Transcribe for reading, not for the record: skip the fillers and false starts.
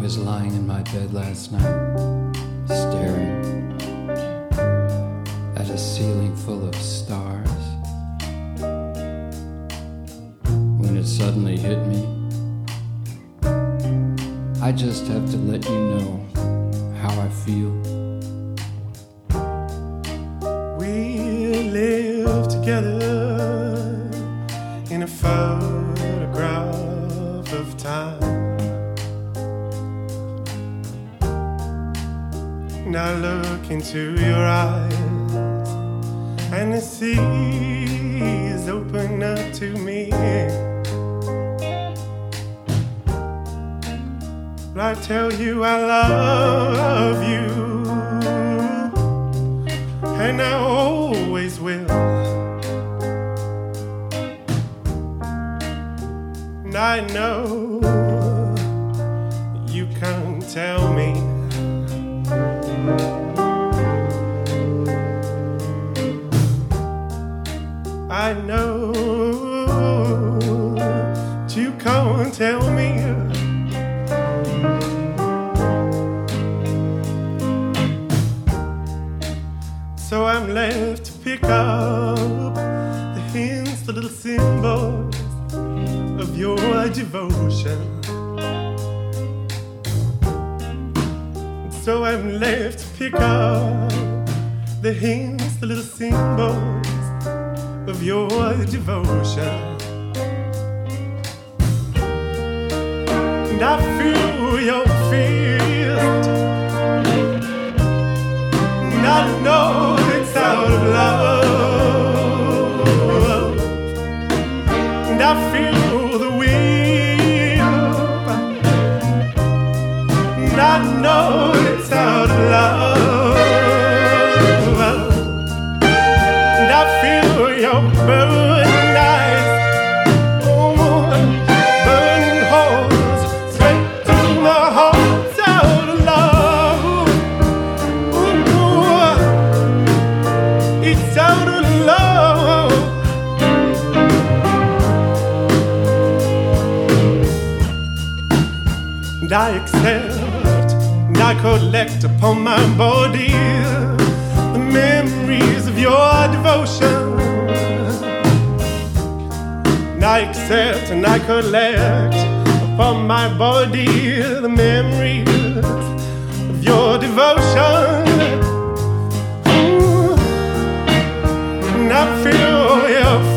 was lying in my bed last night, staring at a ceiling full of stars, when it suddenly hit me, I just have to let you know how I feel. We live together in a photograph of time. Now look into your eyes and the seas open up to me. I tell you I love you, and I always will. And I know you can't tell me. I know you can't tell me. So I'm left to pick up the hints, the little symbols of your devotion. So I'm left to pick up the hints, the little symbols of your devotion. And I feel your fist, and I know it's out of love, and I feel the wind, and I know it's out of love, and I feel your burning eyes, burning holes straight through my heart, out of love. It's out of love. And I accept and I collect upon my body the memories of your devotion. And I accept and I collect upon my body the memories of your devotion. And I feel your